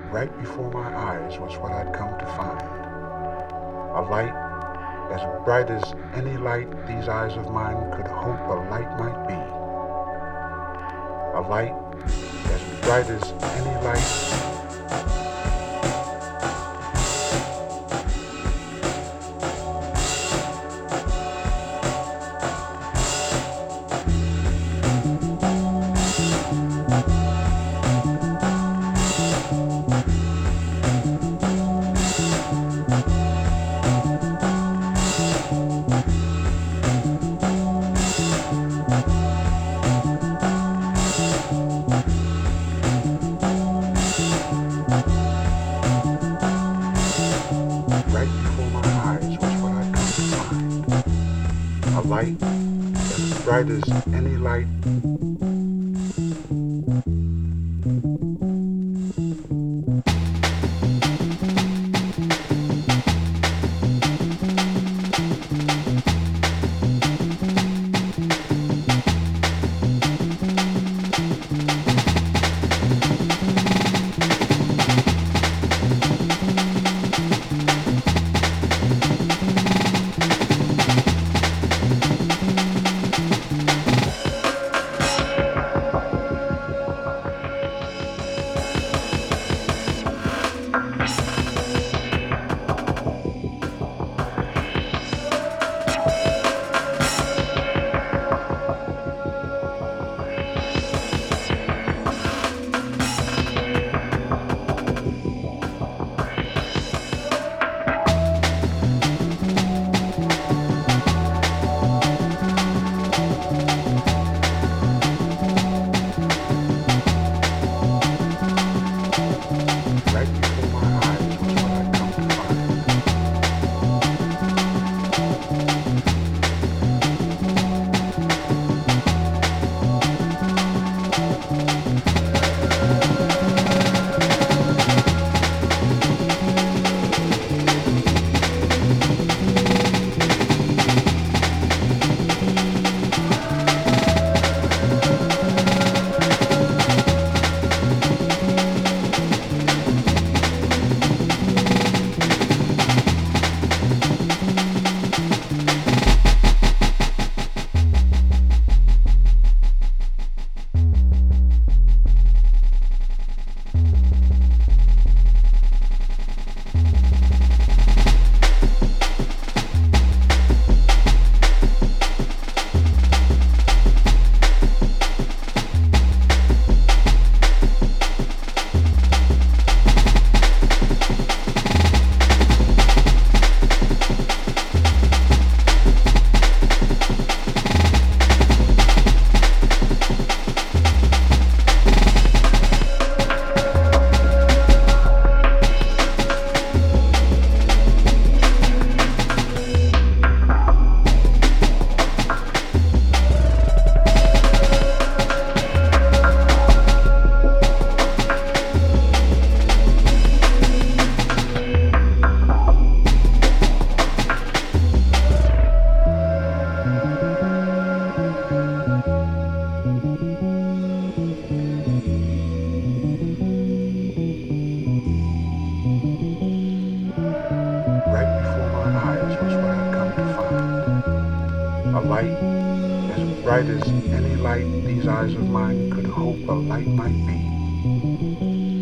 Right before my eyes was what I'd come to find. A light as bright as any light these eyes of mine could hope a light might be. A light as bright as any light. Right before my eyes was what I'd come to find. A light as bright as any light. Right before my eyes was what I'd come to find. Right before my eyes was what I'd come to find. A light as bright as any light these eyes of mine could hope a light might be.